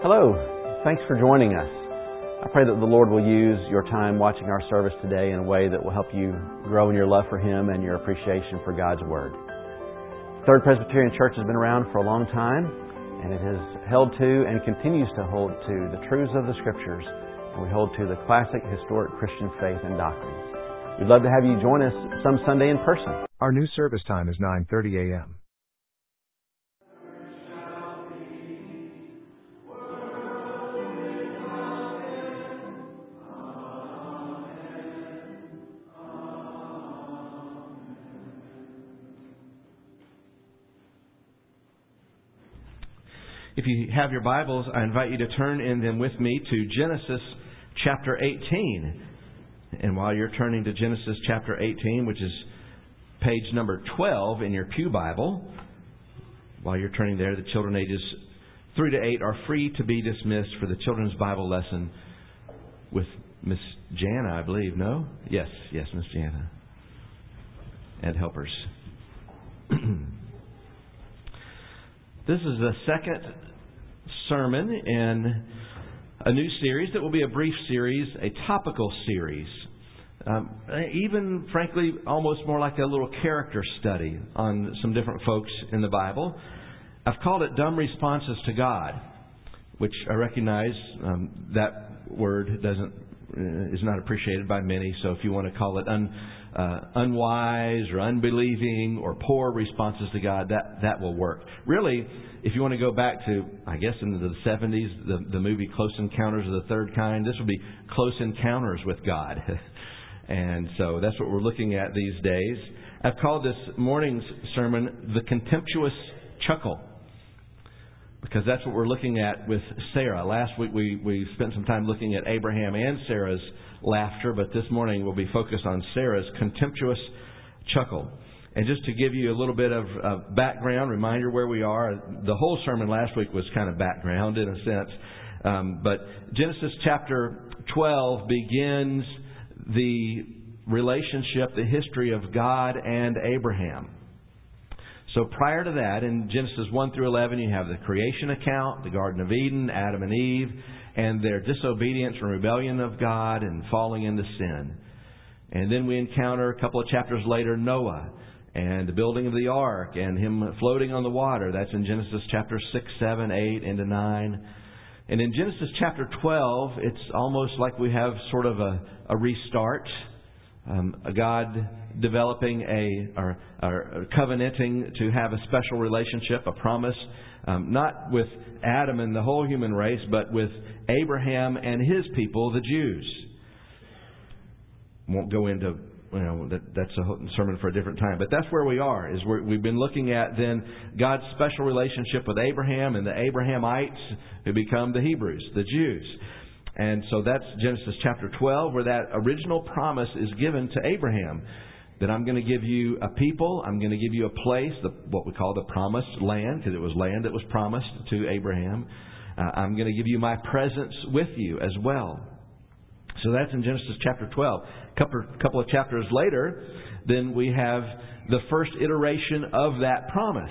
Hello. Thanks for joining us. I pray that the Lord will use your time watching our service today in a way that will help you grow in your love for Him and your appreciation for God's Word. Third Presbyterian Church has been around for a long time, and it has held to and continues to hold to the truths of the Scriptures, and we hold to the classic historic Christian faith and doctrines. We'd love to have you join us some Sunday in person. Our new service time is 9:30 a.m. If you have your Bibles, I invite you to turn in them with me to Genesis chapter 18. And while you're turning to Genesis chapter 18, which is page number 12 in your Pew Bible, while you're turning there, the children ages 3 to 8 are free to be dismissed for the children's Bible lesson with Miss Jana, I believe. No? Yes, Miss Jana. And helpers. This is the second sermon in a new series that will be a brief series, a topical series. Even, frankly, almost more like a little character study on some different folks in the Bible. I've called it Dumb Responses to God, which I recognize that word is not appreciated by many. So if you want to call it unwise or unbelieving or poor responses to God, that will work. Really, if you want to go back to, I guess, in the 70s, the movie Close Encounters of the Third Kind, this would be Close Encounters with God. And so that's what we're looking at these days. I've called this morning's sermon The Contemptuous Chuckle, because that's what we're looking at with Sarah. Last week we spent some time looking at Abraham and Sarah's laughter, but this morning we'll be focused on Sarah's contemptuous chuckle. And just to give you a little bit of background, reminder where we are, the whole sermon last week was kind of background in a sense. But Genesis chapter 12 begins the relationship, the history of God and Abraham. So prior to that, in Genesis 1 through 11, you have the creation account, the Garden of Eden, Adam and Eve, and their disobedience and rebellion of God and falling into sin. And then we encounter a couple of chapters later Noah and the building of the ark and him floating on the water. That's in Genesis chapter 6, 7, 8, into 9. And in Genesis chapter 12, it's almost like we have sort of a restart. A God developing or covenanting to have a special relationship, a promise, not with Adam and the whole human race, but with Abraham and his people, the Jews. Won't go into, that's a sermon for a different time. But that's where we are. We've been looking at then God's special relationship with Abraham and the Abrahamites who become the Hebrews, the Jews. And so that's Genesis chapter 12, where that original promise is given to Abraham. That I'm going to give you a people, I'm going to give you a place, what we call the promised land, because it was land that was promised to Abraham. I'm going to give you my presence with you as well. So that's in Genesis chapter 12. Couple of chapters later, then we have the first iteration of that promise.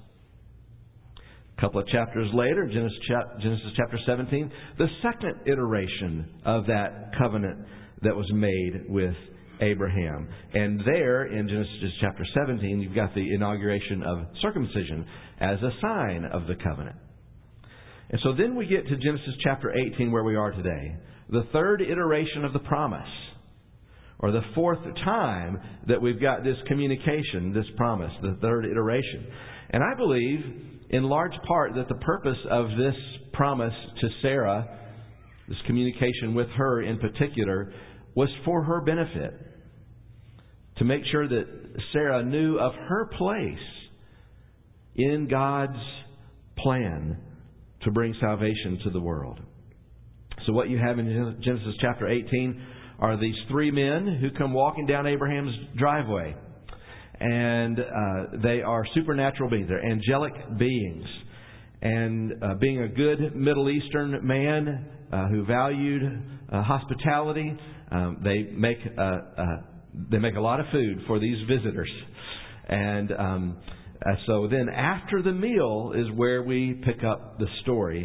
A couple of chapters later, Genesis chapter 17, the second iteration of that covenant that was made with Abraham. And there, in Genesis chapter 17, you've got the inauguration of circumcision as a sign of the covenant. And so then we get to Genesis chapter 18, where we are today. The third iteration of the promise, or the fourth time that we've got this communication, this promise, the third iteration. And I believe, in large part, that the purpose of this promise to Sarah, this communication with her in particular, was for her benefit. To make sure that Sarah knew of her place in God's plan to bring salvation to the world. So what you have in Genesis chapter 18 are these three men who come walking down Abraham's driveway. And they are supernatural beings. They're angelic beings. And being a good Middle Eastern man who valued hospitality, they make a lot of food for these visitors. And so then after the meal is where we pick up the story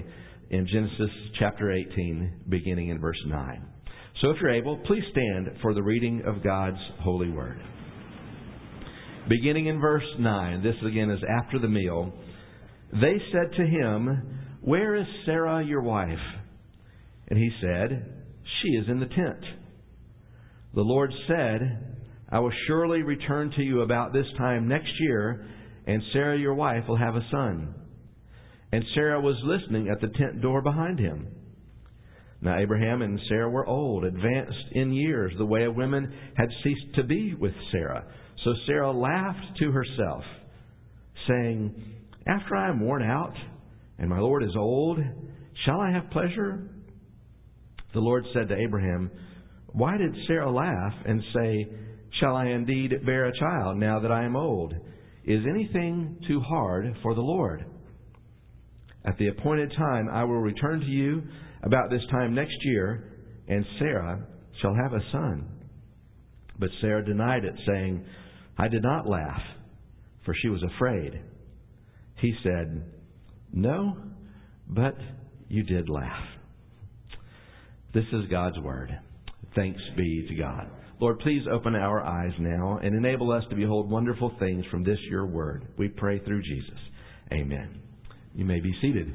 in Genesis chapter 18, beginning in verse 9. So if you're able, please stand for the reading of God's holy word. Beginning in verse 9, this again is after the meal. They said to him, "Where is Sarah your wife?" And he said, "She is in the tent." The Lord said, "I will surely return to you about this time next year, and Sarah your wife will have a son." And Sarah was listening at the tent door behind him. Now Abraham and Sarah were old, advanced in years. The way of women had ceased to be with Sarah. So Sarah laughed to herself, saying, "After I am worn out, and my Lord is old, shall I have pleasure?" The Lord said to Abraham, "Why did Sarah laugh and say, 'Shall I indeed bear a child now that I am old?' Is anything too hard for the Lord? At the appointed time I will return to you about this time next year, and Sarah shall have a son." But Sarah denied it, saying, "I did not laugh," for she was afraid. He said, "No, but you did laugh." This is God's word. Thanks be to God. Lord, please open our eyes now and enable us to behold wonderful things from this your word. We pray through Jesus. Amen. You may be seated.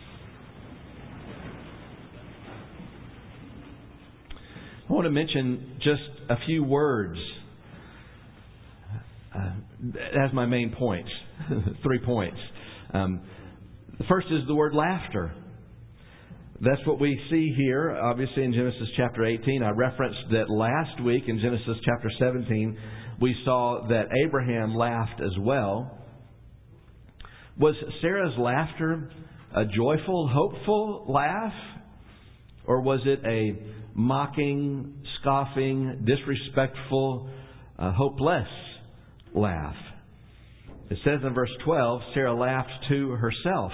I want to mention just a few words as my main points. 3 points. The first is the word laughter. That's what we see here, obviously, in Genesis chapter 18. I referenced that last week in Genesis chapter 17. We saw that Abraham laughed as well. Was Sarah's laughter a joyful, hopeful laugh? Or was it a mocking, scoffing, disrespectful, hopeless laugh? It says in verse 12, Sarah laughed to herself.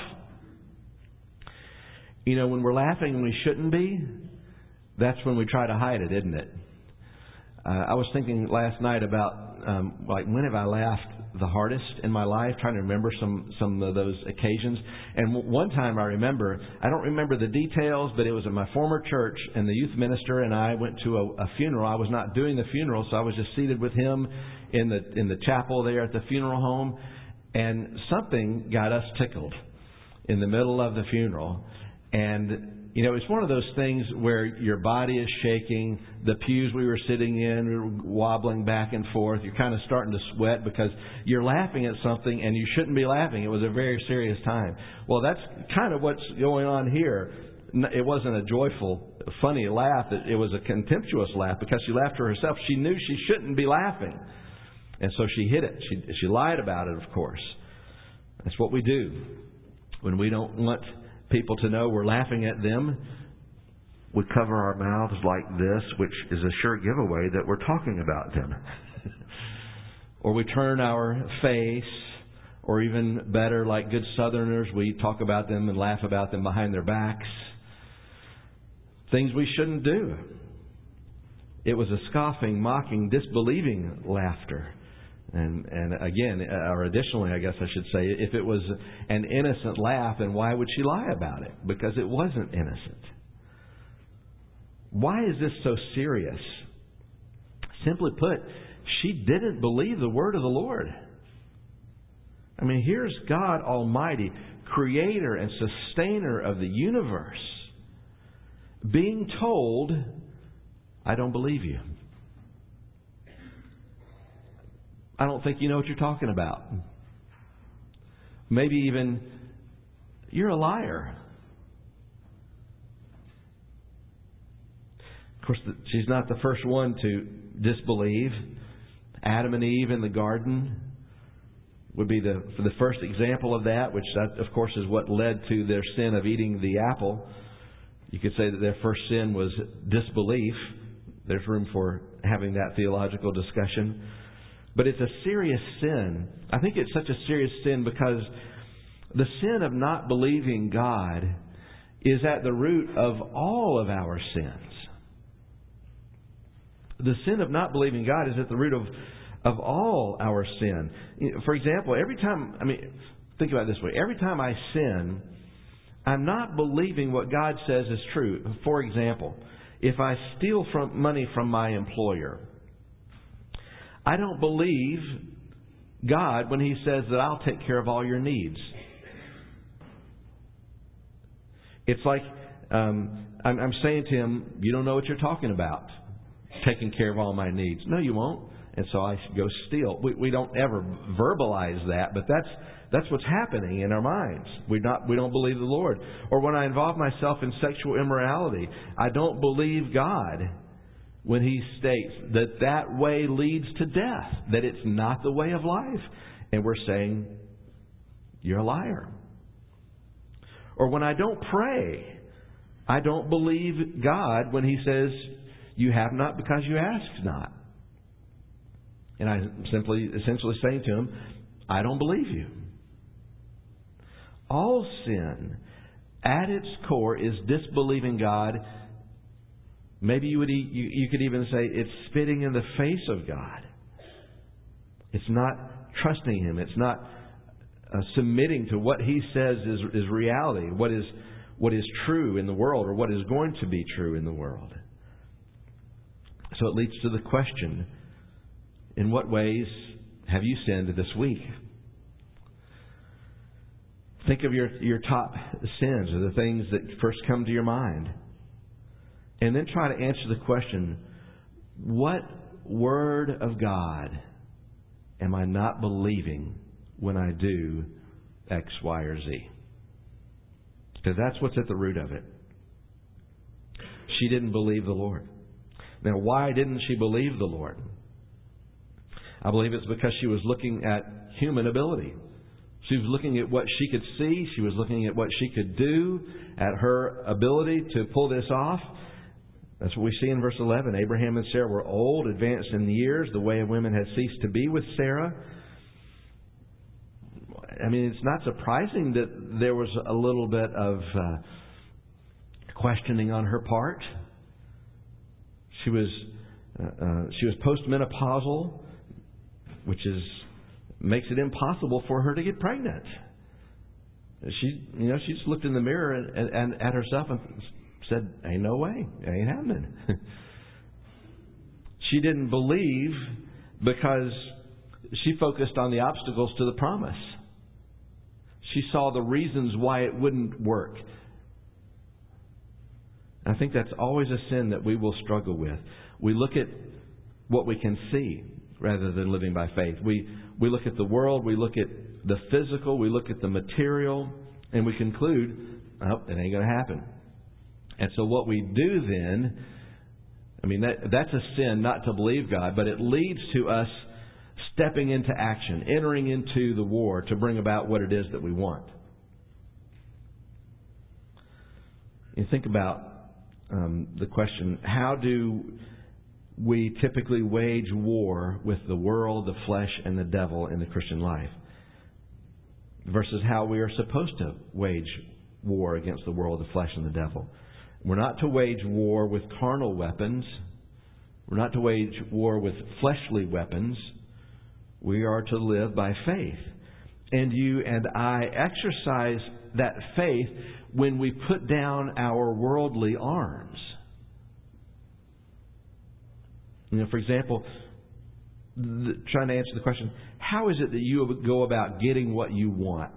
You know, when we're laughing when we shouldn't be, that's when we try to hide it, isn't it? I was thinking last night about, when have I laughed the hardest in my life, trying to remember some of those occasions. And one time I remember, I don't remember the details, but it was at my former church, and the youth minister and I went to a funeral. I was not doing the funeral, so I was just seated with him in the chapel there at the funeral home, and something got us tickled in the middle of the funeral. And, you know, it's one of those things where your body is shaking. The pews we were sitting in, we were wobbling back and forth. You're kind of starting to sweat because you're laughing at something and you shouldn't be laughing. It was a very serious time. Well, that's kind of what's going on here. It wasn't a joyful, funny laugh. It was a contemptuous laugh because she laughed to herself. She knew she shouldn't be laughing. And so she hid it. She lied about it, of course. That's what we do when we don't want people to know we're laughing at them. We cover our mouths like this, which is a sure giveaway that we're talking about them. Or we turn our face, or even better, like good Southerners, we talk about them and laugh about them behind their backs. Things we shouldn't do. It was a scoffing, mocking, disbelieving laughter. And again, or additionally, I guess I should say, if it was an innocent laugh, then why would she lie about it? Because it wasn't innocent. Why is this so serious? Simply put, she didn't believe the word of the Lord. I mean, here's God Almighty, creator and sustainer of the universe, being told, "I don't believe you. I don't think you know what you're talking about. Maybe even, you're a liar." Of course, she's not the first one to disbelieve. Adam and Eve in the garden would be the first example of that, which, of course, is what led to their sin of eating the apple. You could say that their first sin was disbelief. There's room for having that theological discussion. But it's a serious sin. I think it's such a serious sin because the sin of not believing God is at the root of all of our sins. The sin of not believing God is at the root of all our sin. For example, think about it this way. Every time I sin, I'm not believing what God says is true. For example, if I steal money from my employer, I don't believe God when He says that I'll take care of all your needs. It's like I'm saying to him, you don't know what you're talking about, taking care of all my needs. No, you won't. And so I should go steal. We don't ever verbalize that, but that's what's happening in our minds. We don't believe the Lord. Or when I involve myself in sexual immorality, I don't believe God when He states that way leads to death, that it's not the way of life. And we're saying, you're a liar. Or when I don't pray, I don't believe God when He says, you have not because you ask not. And I'm essentially saying to him, I don't believe you. All sin, at its core, is disbelieving God. Maybe you could even say it's spitting in the face of God. It's not trusting Him. It's not submitting to what He says is reality, what is true in the world, or what is going to be true in the world. So it leads to the question, in what ways have you sinned this week? Think of your top sins, or the things that first come to your mind. And then try to answer the question, what Word of God am I not believing when I do X, Y, or Z? Because that's what's at the root of it. She didn't believe the Lord. Now, why didn't she believe the Lord? I believe it's because she was looking at human ability. She was looking at what she could see. She was looking at what she could do, at her ability to pull this off. That's what we see in verse 11. Abraham and Sarah were old, advanced in years. The way of women had ceased to be with Sarah. I mean, it's not surprising that there was a little bit of questioning on her part. She was postmenopausal, which makes it impossible for her to get pregnant. She just looked in the mirror and at herself and said, "Ain't no way, it ain't happening." She didn't believe because she focused on the obstacles to the promise. She saw the reasons why it wouldn't work. I think that's always a sin that we will struggle with. We look at what we can see rather than living by faith. We look at the world, we look at the physical, we look at the material, and we conclude, oh, it ain't going to happen. And so what we do then, that's a sin not to believe God, but it leads to us stepping into action, entering into the war to bring about what it is that we want. You think about the question, how do we typically wage war with the world, the flesh, and the devil in the Christian life, versus how we are supposed to wage war against the world, the flesh, and the devil? We're not to wage war with carnal weapons. We're not to wage war with fleshly weapons. We are to live by faith. And you and I exercise that faith when we put down our worldly arms. For example, trying to answer the question, how is it that you go about getting what you want?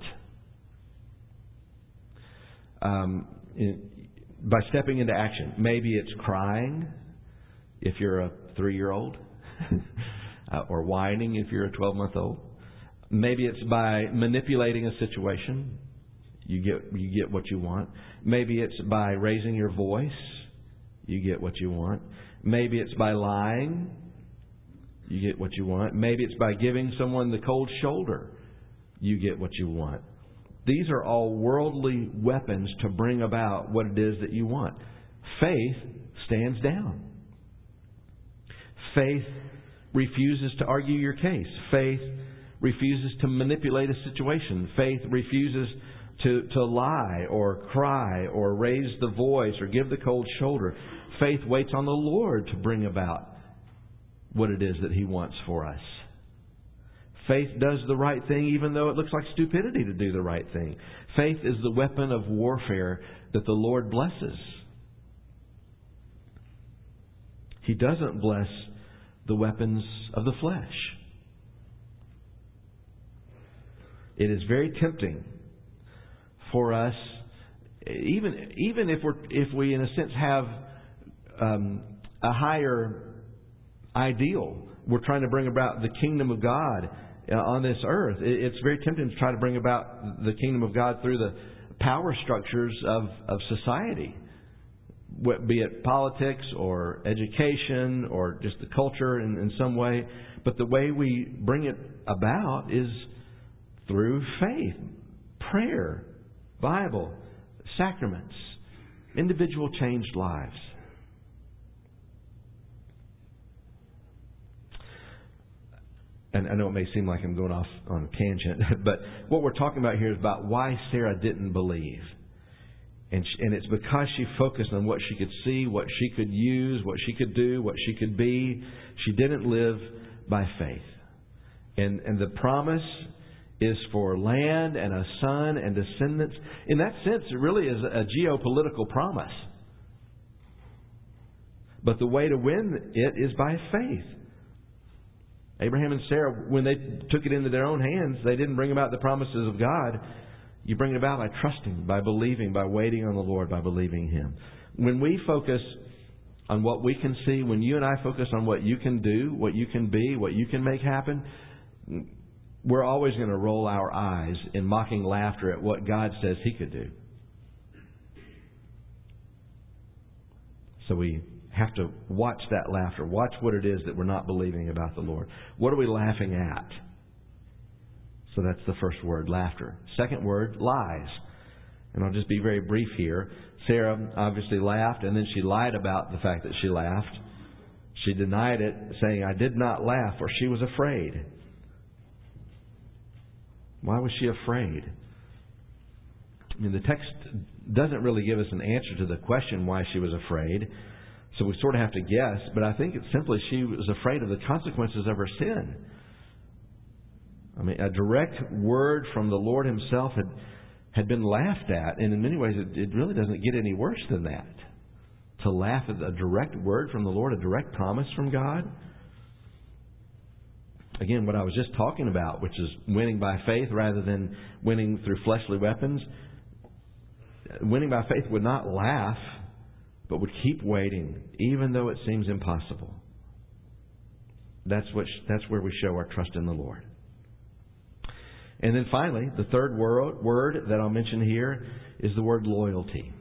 By stepping into action. Maybe it's crying if you're a 3-year-old, or whining if you're a 12-month-old. Maybe it's by manipulating a situation. You get what you want. Maybe it's by raising your voice. You get what you want. Maybe it's by lying. You get what you want. Maybe it's by giving someone the cold shoulder. You get what you want. These are all worldly weapons to bring about what it is that you want. Faith stands down. Faith refuses to argue your case. Faith refuses to manipulate a situation. Faith refuses to lie or cry or raise the voice or give the cold shoulder. Faith waits on the Lord to bring about what it is that He wants for us. Faith does the right thing even though it looks like stupidity to do the right thing. Faith is the weapon of warfare that the Lord blesses. He doesn't bless the weapons of the flesh. It is very tempting for us, even if we in a sense have a higher ideal. We're trying to bring about the kingdom of God on this earth. It's very tempting to try to bring about the kingdom of God through the power structures of society, be it politics or education or just the culture in some way. But the way we bring it about is through faith, prayer, Bible, sacraments, individual changed lives. And I know it may seem like I'm going off on a tangent, but what we're talking about here is about why Sarah didn't believe. And it's because she focused on what she could see, what she could use, what she could do, what she could be. She didn't live by faith. And the promise is for land and a son and descendants. In that sense, it really is a geopolitical promise. But the way to win it is by faith. Abraham and Sarah, when they took it into their own hands, they didn't bring about the promises of God. You bring it about by trusting, by believing, by waiting on the Lord, by believing Him. When we focus on what we can see, when you and I focus on what you can do, what you can be, what you can make happen, we're always going to roll our eyes in mocking laughter at what God says He could do. So we have to watch that laughter. Watch what it is that we're not believing about the Lord. What are we laughing at? So that's the first word, laughter. Second word, lies. And I'll just be very brief here. Sarah obviously laughed, and then she lied about the fact that she laughed. She denied it, saying, "I did not laugh," for she was afraid. Why was she afraid? I mean, the text doesn't really give us an answer to the question why she was afraid. So we sort of have to guess, but I think it's simply she was afraid of the consequences of her sin. I mean, a direct word from the Lord Himself had been laughed at, and in many ways it really doesn't get any worse than that. To laugh at a direct word from the Lord, a direct promise from God. Again, what I was just talking about, which is winning by faith rather than winning through fleshly weapons. Winning by faith would not laugh, but would keep waiting, even though it seems impossible. That's where we show our trust in the Lord. And then finally, the third word that I'll mention here is the word loyalty.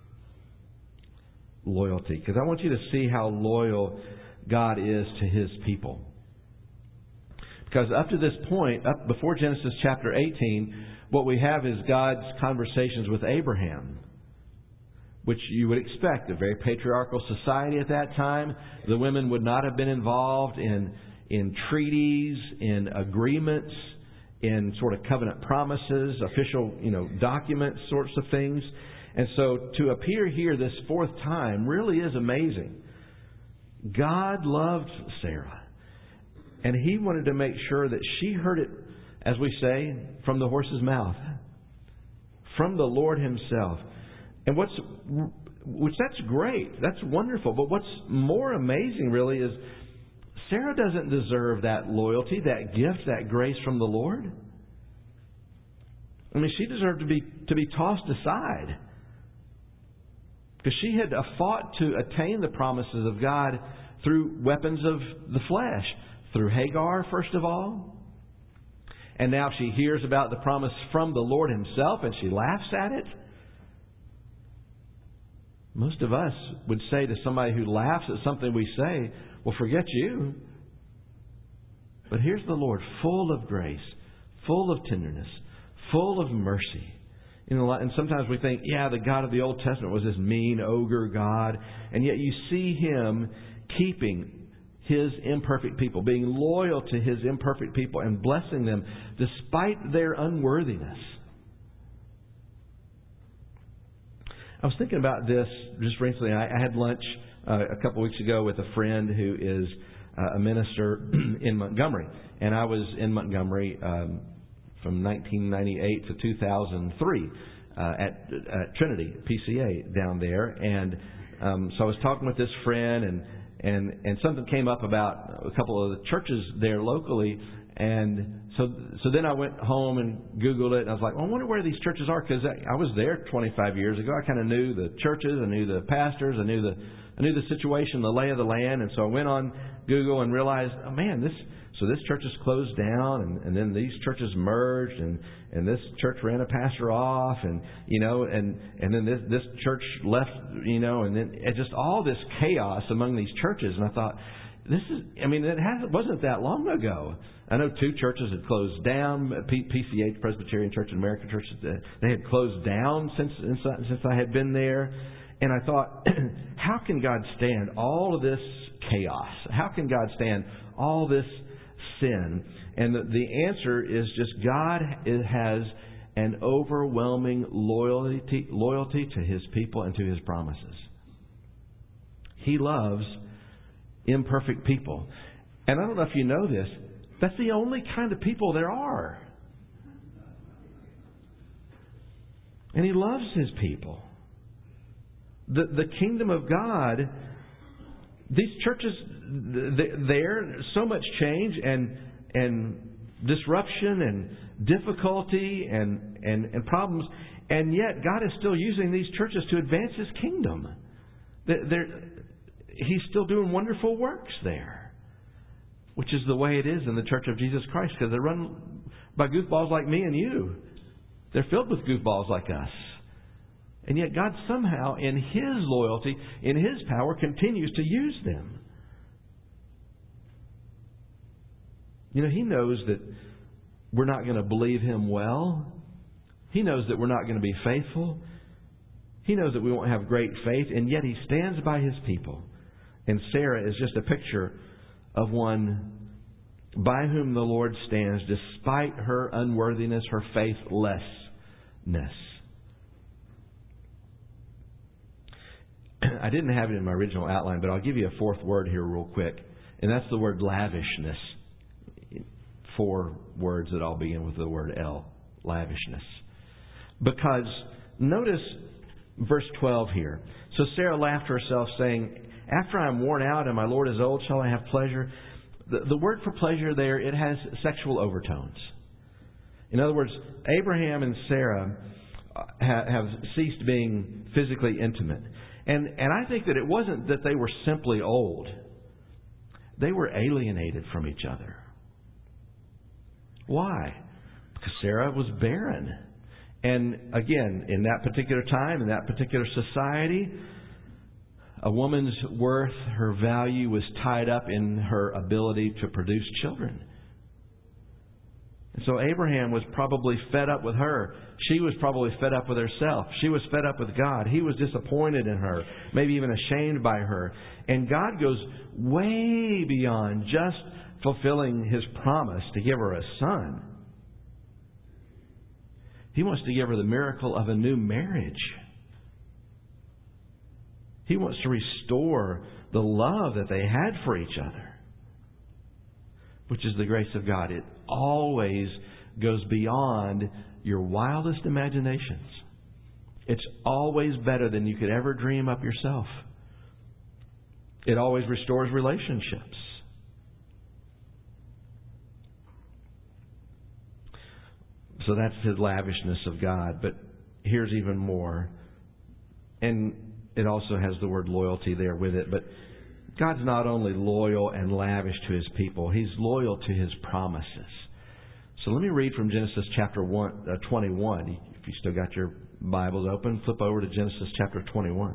Loyalty. Because I want you to see how loyal God is to His people. Because up to this point, up before Genesis chapter 18, what we have is God's conversations with Abraham, which you would expect, a very patriarchal society at that time. The women would not have been involved in treaties, in agreements, in sort of covenant promises, official, documents, sorts of things. And so to appear here this fourth time really is amazing. God loved Sarah. And He wanted to make sure that she heard it, as we say, from the horse's mouth. From the Lord Himself. And that's great. That's wonderful. But what's more amazing really is Sarah doesn't deserve that loyalty, that gift, that grace from the Lord. I mean, she deserved to be tossed aside. Because she had fought to attain the promises of God through weapons of the flesh. Through Hagar, first of all. And now she hears about the promise from the Lord Himself and she laughs at it. Most of us would say to somebody who laughs at something we say, well, forget you. But here's the Lord, full of grace, full of tenderness, full of mercy. And sometimes we think, the God of the Old Testament was this mean ogre God. And yet you see Him keeping His imperfect people, being loyal to His imperfect people and blessing them despite their unworthiness. I was thinking about this just recently. I had lunch a couple weeks ago with a friend who is a minister in Montgomery. And I was in Montgomery from 1998 to 2003 at Trinity PCA down there. And so I was talking with this friend, and something came up about a couple of the churches there locally. And so then I went home and Googled it, and I was like, well, I wonder where these churches are, because I was there 25 years ago. I kind of knew the churches, I knew the pastors, I knew the situation, the lay of the land. And so I went on Google and realized, oh man, this church is closed down, and then these churches merged, and this church ran a pastor off, and then this church left, and then just all this chaos among these churches. And I thought, wasn't that long ago. I know 2 churches had closed down. PCH, Presbyterian Church and American Church, they had closed down since I had been there. And I thought, how can God stand all of this chaos? How can God stand all this sin? And the answer is just God has an overwhelming loyalty to His people and to His promises. He loves imperfect people. And I don't know if you know this, that's the only kind of people there are. And He loves His people. The kingdom of God, these churches, there, so much change and disruption and difficulty and problems, and yet God is still using these churches to advance His kingdom. He's still doing wonderful works there, which is the way it is in the Church of Jesus Christ, because they're run by goofballs like me and you. They're filled with goofballs like us. And yet God somehow, in His loyalty, in His power, continues to use them. He knows that we're not going to believe Him well. He knows that we're not going to be faithful. He knows that we won't have great faith, and yet He stands by His people. And Sarah is just a picture of one by whom the Lord stands despite her unworthiness, her faithlessness. I didn't have it in my original outline, but I'll give you a 4th word here real quick, and that's the word lavishness. 4 words that all begin with the word L, lavishness. Because notice verse 12 here. So Sarah laughed to herself, saying, after I am worn out and my Lord is old, shall I have pleasure? The word for pleasure there, it has sexual overtones. In other words, Abraham and Sarah have ceased being physically intimate. And I think that it wasn't that they were simply old. They were alienated from each other. Why? Because Sarah was barren. And again, in that particular time, in that particular society, a woman's worth, her value was tied up in her ability to produce children. And so Abraham was probably fed up with her. She was probably fed up with herself. She was fed up with God. He was disappointed in her, maybe even ashamed by her. And God goes way beyond just fulfilling His promise to give her a son. He wants to give her the miracle of a new marriage. He wants to restore the love that they had for each other, which is the grace of God. It always goes beyond your wildest imaginations. It's always better than you could ever dream up yourself. It always restores relationships. So that's His lavishness of God. But here's even more. And it also has the word loyalty there with it. But God's not only loyal and lavish to His people, He's loyal to His promises. So let me read from Genesis chapter 21. If you still got your Bibles open, flip over to Genesis chapter 21.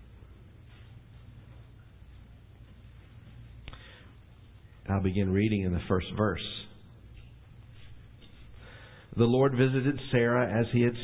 I'll begin reading in the first verse. The Lord visited Sarah as He had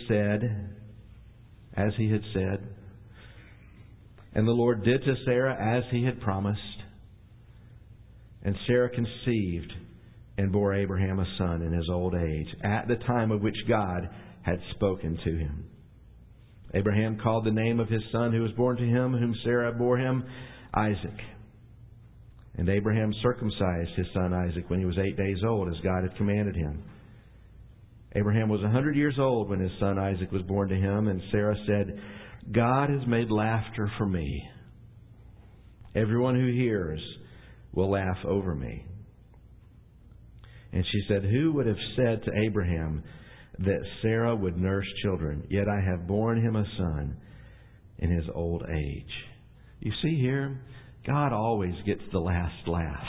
said. And the Lord did to Sarah as He had promised. And Sarah conceived and bore Abraham a son in his old age, at the time of which God had spoken to him. Abraham called the name of his son who was born to him, whom Sarah bore him, Isaac. And Abraham circumcised his son Isaac when he was 8 days old, as God had commanded him. Abraham was 100 years old when his son Isaac was born to him, and Sarah said, God has made laughter for me. Everyone who hears will laugh over me. And she said, who would have said to Abraham that Sarah would nurse children? Yet I have borne him a son in his old age. You see here, God always gets the last laugh.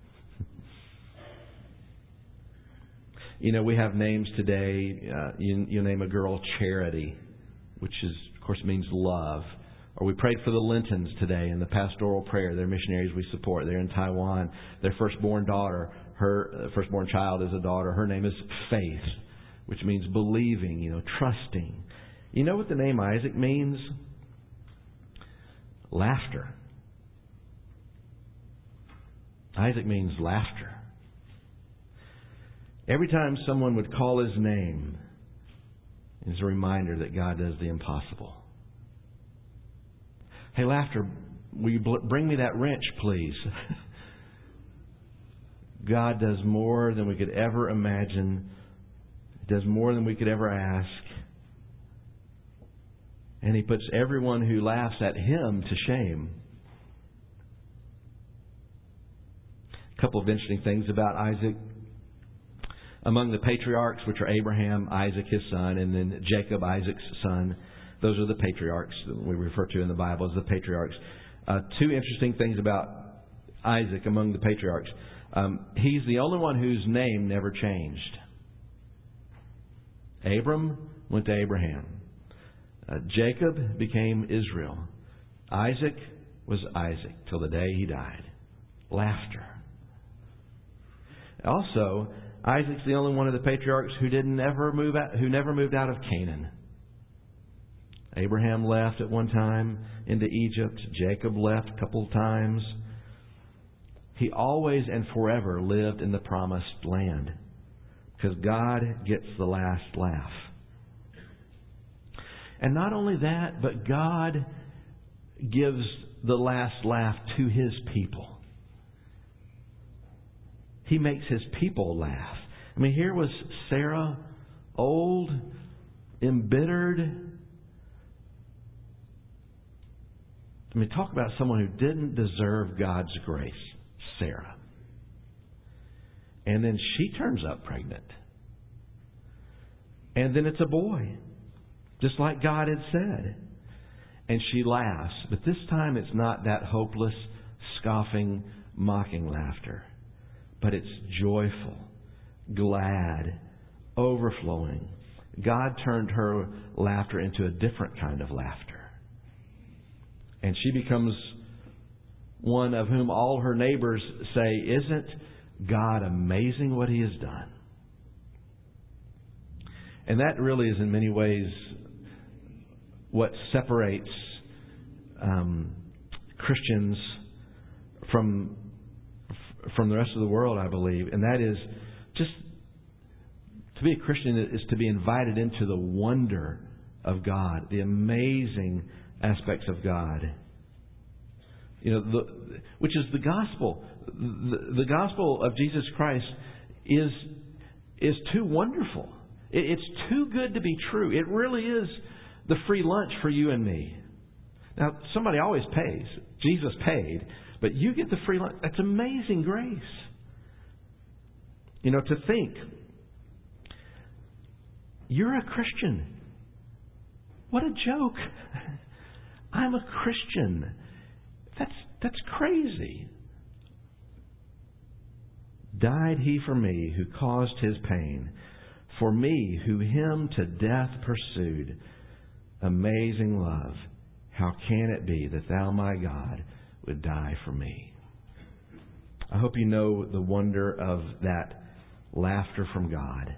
You know, we have names today. You name a girl Charity, which of course means love. Or we prayed for the Lintons today in the pastoral prayer. They're missionaries we support. They're in Taiwan. Their firstborn daughter, her firstborn child is a daughter. Her name is Faith, which means believing, trusting. You know what the name Isaac means? Laughter. Isaac means laughter. Every time someone would call his name, it's a reminder that God does the impossible. Hey, laughter, will you bring me that wrench, please? God does more than we could ever imagine. He does more than we could ever ask. And He puts everyone who laughs at Him to shame. A couple of interesting things about Isaac. Among the patriarchs, which are Abraham, Isaac, his son, and then Jacob, Isaac's son, those are the patriarchs that we refer to in the Bible as the patriarchs. Two interesting things about Isaac among the patriarchs. He's the only one whose name never changed. Abram went to Abraham. Jacob became Israel. Isaac was Isaac till the day he died. Laughter. Also, Isaac's the only one of the patriarchs who never moved out of Canaan. Abraham left at one time into Egypt. Jacob left a couple of times. He always and forever lived in the promised land because God gets the last laugh. And not only that, but God gives the last laugh to His people. He makes His people laugh. I mean, here was Sarah, old, embittered. I mean, talk about someone who didn't deserve God's grace, Sarah. And then she turns up pregnant. And then it's a boy, just like God had said. And she laughs. But this time it's not that hopeless, scoffing, mocking laughter. But it's joyful, glad, overflowing. God turned her laughter into a different kind of laughter. And she becomes one of whom all her neighbors say, isn't God amazing what He has done? And that really is in many ways what separates Christians from the rest of the world, I believe. And that is just to be a Christian is to be invited into the wonder of God, the amazing aspects of God. Which is the gospel. The gospel of Jesus Christ is too wonderful. It's too good to be true. It really is the free lunch for you and me. Now, somebody always pays. Jesus paid. But you get the free lunch. That's amazing grace. To think, you're a Christian. What a joke. I'm a Christian. That's crazy. Died He for me who caused His pain, for me who Him to death pursued. Amazing love. How can it be that Thou, my God, would die for me? I hope you know the wonder of that laughter from God.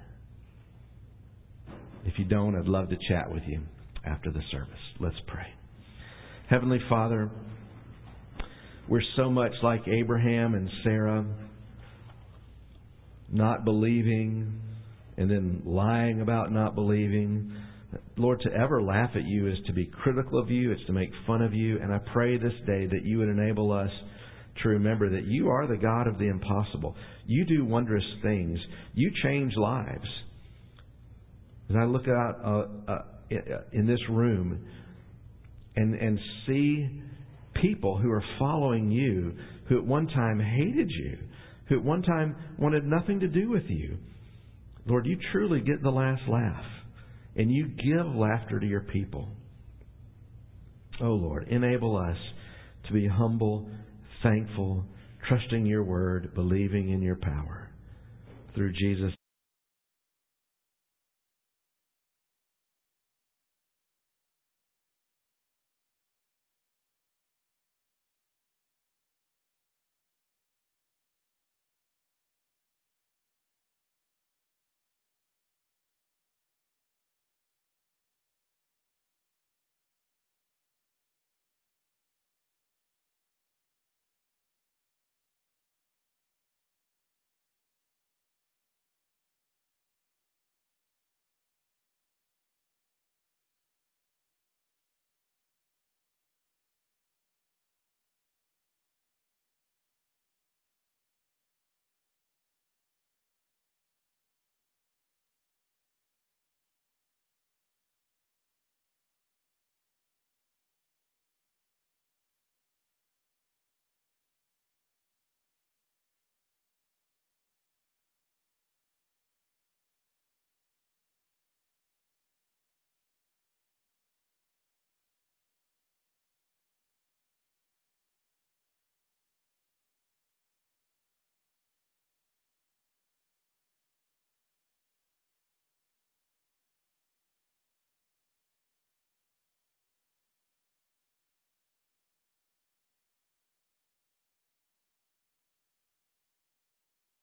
If you don't, I'd love to chat with you after the service. Let's pray. Heavenly Father, we're so much like Abraham and Sarah, not believing and then lying about not believing. Lord, to ever laugh at You is to be critical of You. It's to make fun of You. And I pray this day that You would enable us to remember that You are the God of the impossible. You do wondrous things. You change lives. As I look out in this room and see people who are following You, who at one time hated You, who at one time wanted nothing to do with You, Lord, You truly get the last laugh, and You give laughter to Your people. Oh, Lord, enable us to be humble, thankful, trusting Your word, believing in Your power. Through Jesus'